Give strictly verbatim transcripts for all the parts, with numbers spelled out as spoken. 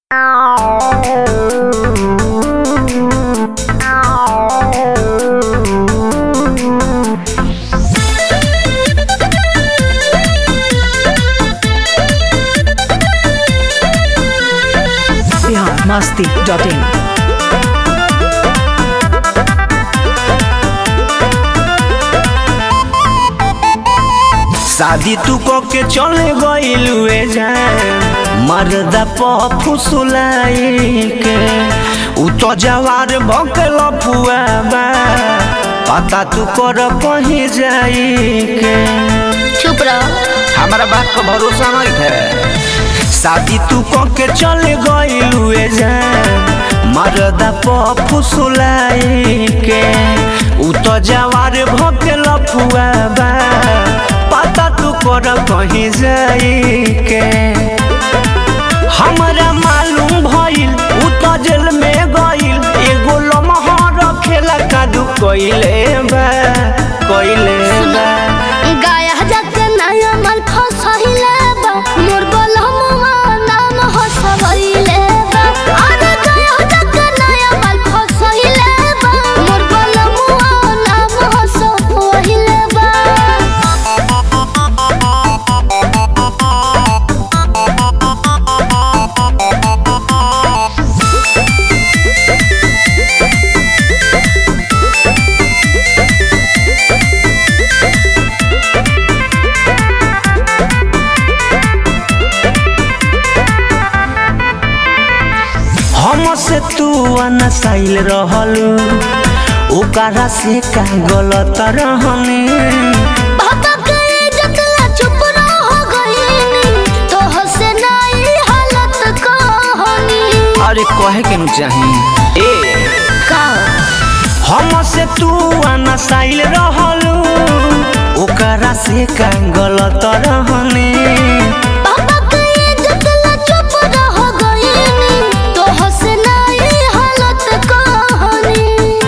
masti dot in शादी तू को के चले गइलुए जाए मर्दा प फुसुलाई के उ तो जवार भकल फुआबा पता तू कर कहीं जाई के चुप रह। हमारा बात का भरोसा नहीं है। शादी तू को के चले गइलुए जाए मर्दा प फुसुलाई के उ तो जवार भकल फुआबा पता तू कर कहीं जाई के हमरा मालूम भइल उ तो जेल में गइल एगो लम्हा रखेला कादू कइले बा कइले बा गाया जाके नया माल फसहिले बा मोर बलहमुआ नाम हसबइले बा अरे गाया जाके नया माल फसहिले बा मोर बलहमुआ नाम हसबइले बा। हमसे तू अनसाइल रहलू ओकरा से का गलत रहनी पापा के इज्जत ला चुप रह गइनी तो हसे नाई हालत कहनी। अरे कहे के नु चाही ए का हमसे तू अनसाइल रहलू ओकरा से का गलत रहनी पापा के इज्जत ला चुप रह गइनी तो हसे नाई हालत कहनी।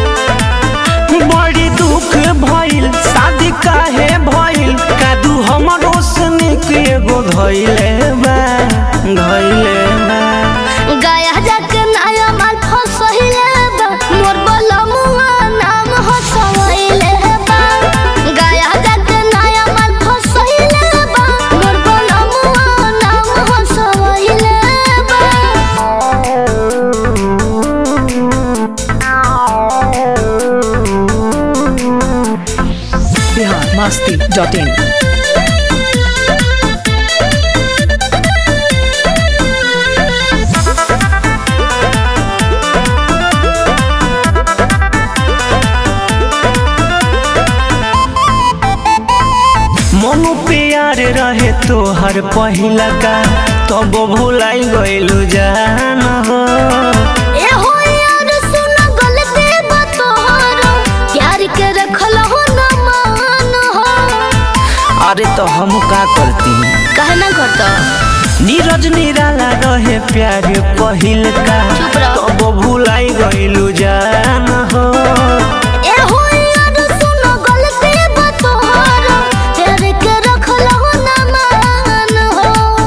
बड़ी दुख भइल शादी काहे भइल कादू हमरो सने के एगो धइले बा धइले बा गाया जाके नया माल फसहिले बा मोर बलमुआ नाम हसबइले बा गाया जाके नया माल फसहिले बा मोर बलमुआ नाम हसबइले बा। Bihar masti dot in मनु प्यार रहे तोहर पहिला का तब भुलाई गइलू जान हो ए हो यार सुन गलती बा तोहर प्यार के रखल हो न मान हो। अरे तो हम का करती काहे ना करता नीरज निराला रहे प्यार पहिल का चुप रह। तब भुलाई गइलू जान हो ए हो यार सुन गलती बा तोहर प्यार के रखल हो न मान हो।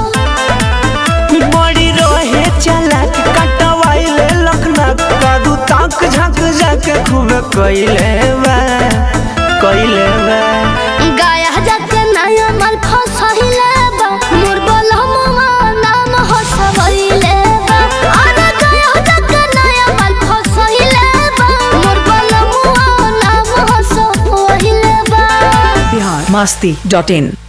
बड़ी रहे चालाक कटवाइले लखना कादू ताक झक जाके खूब कइले बा कइले बा गाया जाके नया माल फसहिले बा मोर बलहमुआ नाम हसबइले बा अरे गाया जाके नया माल फसहिले बा मोर बलहमुआ नाम हसबइले बा। Bihar masti dot in